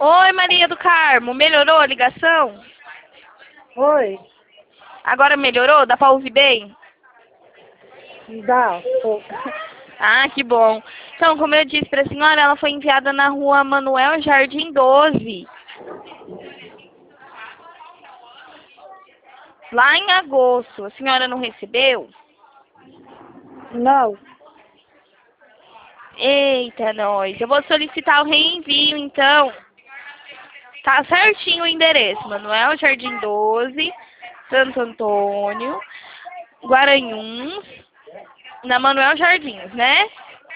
Oi, Maria do Carmo. Melhorou a ligação? Oi, Agora melhorou? Dá pra ouvir bem? dá. Pô. Ah, que bom. Então, como eu disse pra senhora, ela foi enviada na rua Manuel Jardim 12. Lá em agosto. A senhora não recebeu? Não, Eita, nós. Eu vou solicitar o reenvio, então. Tá certinho o endereço. Manuel Jardim 12, Santo Antônio, Guaranhuns, na Manuel Jardins, né?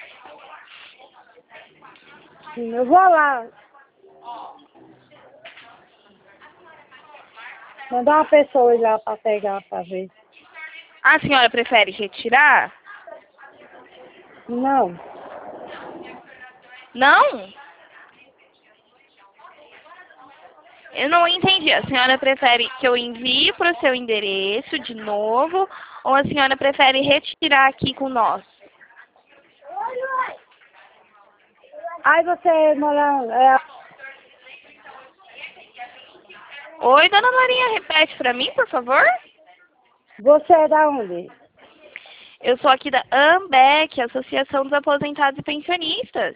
sim, eu vou lá. Mandar uma pessoa ir lá para pegar, para ver. A senhora prefere retirar? Não, Não? Eu não entendi. A senhora prefere que eu envie para o seu endereço de novo ou a senhora prefere retirar aqui com nós? aí você mora... Oi, dona Maria, repete para mim, por favor? você é da onde? Eu sou aqui da AMBEC, Associação dos Aposentados e Pensionistas.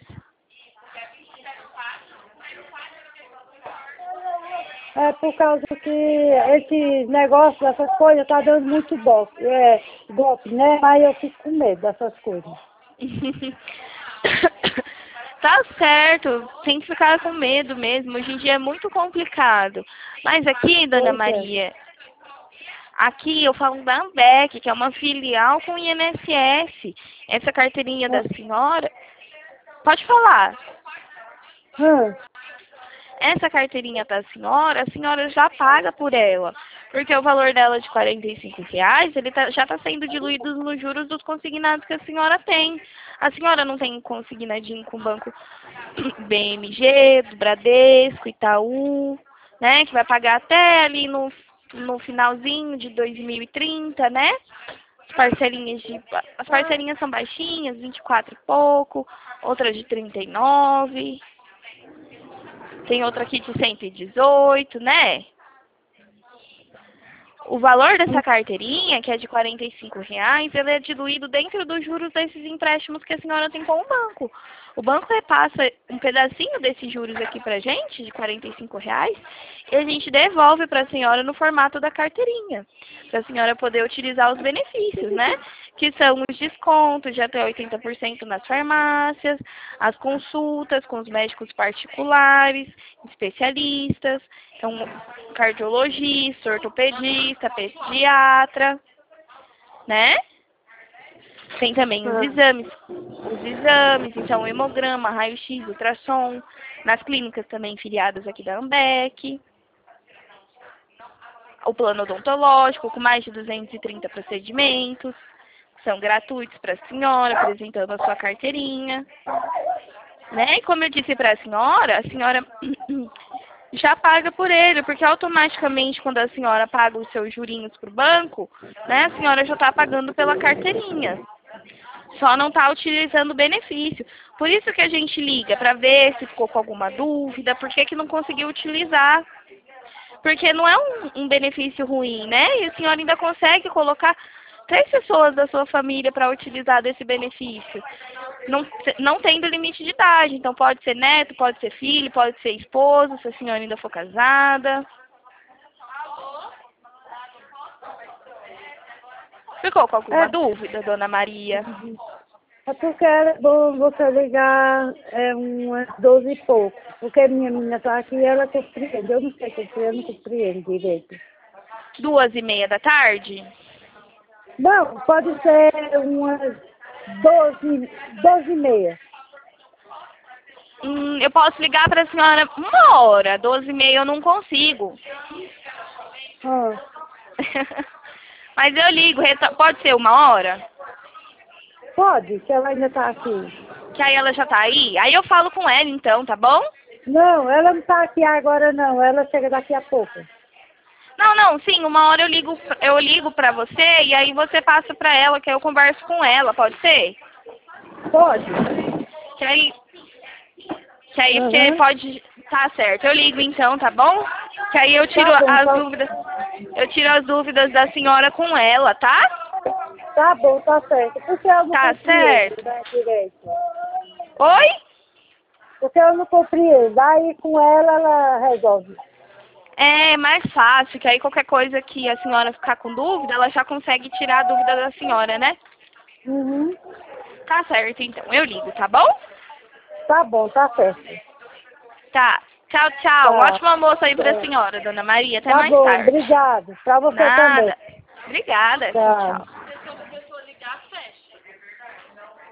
É por causa que esse negócio dessas coisas tá dando muito golpe, né? Mas eu fico com medo dessas coisas. Tá certo, tem que ficar com medo mesmo. Hoje em dia é muito complicado. Mas aqui, dona Pois é. Maria, aqui eu falo da Ambec, que é uma filial com o INSS. Essa carteirinha da senhora. Pode falar. Hum, Essa carteirinha da senhora, a senhora já paga por ela. Porque o valor dela de R$ 45, ele já está sendo diluído nos juros dos consignados que a senhora tem. A senhora não tem consignadinho com o banco BMG, do Bradesco, Itaú, né? Que vai pagar até ali no finalzinho de 2030, né? As parcelinhas são baixinhas, 24 e pouco, outras de 39. Tem outra aqui de 118, né? O valor dessa carteirinha, que é de R$ 45, ele é diluído dentro dos juros desses empréstimos que a senhora tem com o banco. O banco repassa um pedacinho desses juros aqui pra gente, de R$ 45, e a gente devolve para a senhora no formato da carteirinha, para a senhora poder utilizar os benefícios, né? Que são os descontos de até 80% nas farmácias, as consultas com os médicos particulares, especialistas, então, cardiologista, ortopedista, pediatra, né? Tem também os exames, então hemograma, raio-x, ultrassom, nas clínicas também filiadas aqui da Ambec, o plano odontológico com mais de 230 procedimentos, são gratuitos para a senhora, apresentando a sua carteirinha, né? E como eu disse para a senhora já paga por ele, porque automaticamente quando a senhora paga os seus jurinhos para o banco, né, a senhora já está pagando pela carteirinha. Só não está utilizando o benefício. Por isso que a gente liga, para ver se ficou com alguma dúvida, por que não conseguiu utilizar. Porque não é um benefício ruim, né? E a senhora ainda consegue colocar 3 pessoas da sua família para utilizar desse benefício. Não tendo limite de idade. Então pode ser neto, pode ser filho, pode ser esposo, se a senhora ainda for casada. Ficou com alguma dúvida, dona Maria? É porque era bom você ligar umas 12 e pouco. Porque minha menina está aqui e ela compreende. Eu não sei compreender, eu não compreendo direito. 2h30 da tarde? Não, pode ser umas 12 e meia. Eu posso ligar para a senhora 1 hora, 12h30 eu não consigo. Ah, Mas eu ligo, pode ser 1 hora? pode, se ela ainda está aqui. Que aí ela já tá aí? Aí eu falo com ela então, tá bom? Não, ela não está aqui agora não, ela chega daqui a pouco. Não, sim, 1 hora eu ligo pra você e aí você passa pra ela, que aí eu converso com ela, pode ser? Pode. Que aí você Tá certo, eu ligo então, tá bom? Que aí eu tiro Tá bom, as tá. dúvidas. Eu tiro as dúvidas da senhora com ela, tá? Tá bom, tá certo. Por que eu não Tá compreendo, certo. né, direito? Oi? Porque eu não compreendo. Aí com ela resolve. É mais fácil, que aí qualquer coisa que a senhora ficar com dúvida, ela já consegue tirar a dúvida da senhora, né? Uhum. Tá certo, então. Eu ligo, tá bom? Tá bom, tá certo. Tá. Tchau, tchau. Um Tá. ótimo almoço aí pra É. senhora, dona Maria. Até Tá mais bom, tarde. obrigado. Pra você também. Nada. Obrigada. Tchau, Tchau. tchau.